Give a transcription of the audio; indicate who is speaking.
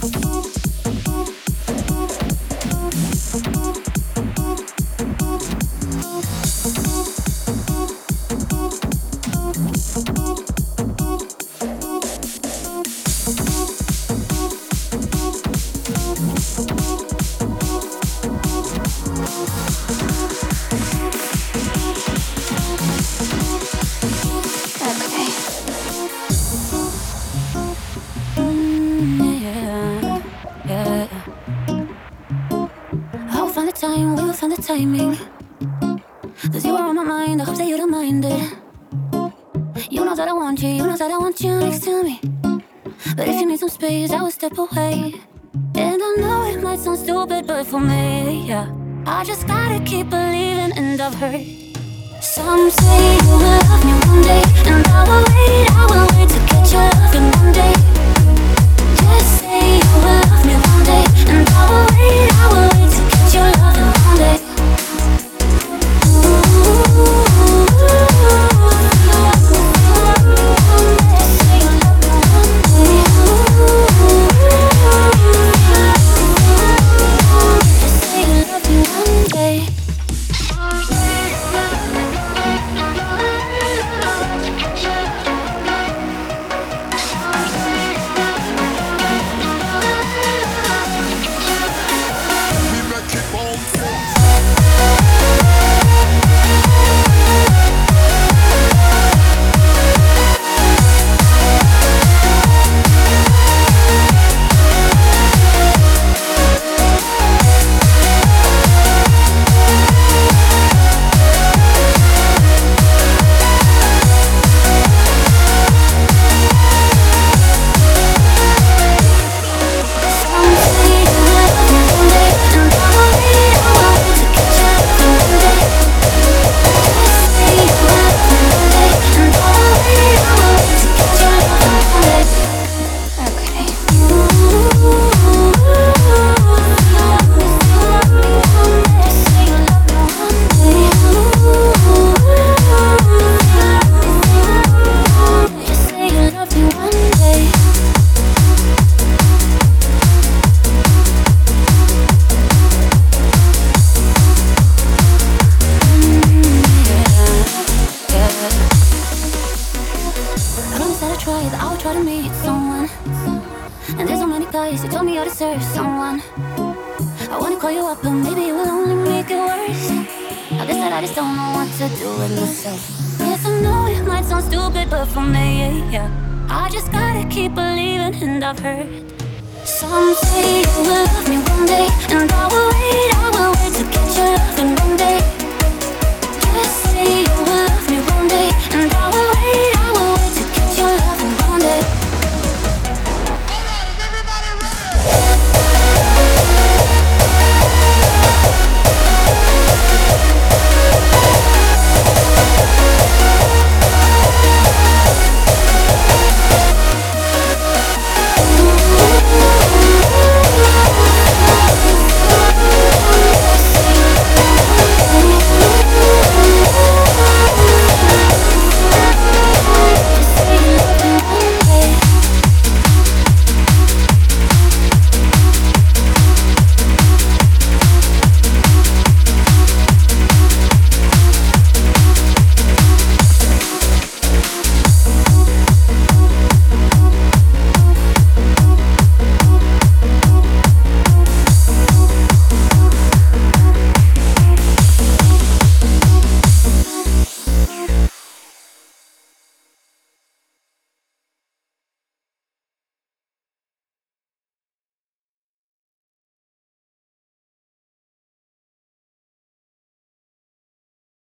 Speaker 1: Timing, 'cause you were on my mind. I hope that you don't mind it. You know that I want you, you know that I want you next to me. But if you need some space, I will step away. And I know it might sound stupid, but for me, yeah, I just gotta keep believing. And I've heard some say you will love me one day, and I will wait to get your loving one day. Just say you will love me one day, and I will wait to get your loving one day. I just gotta keep believing. And I've heard some say you will love me one day, and I will wait to get your loving one day.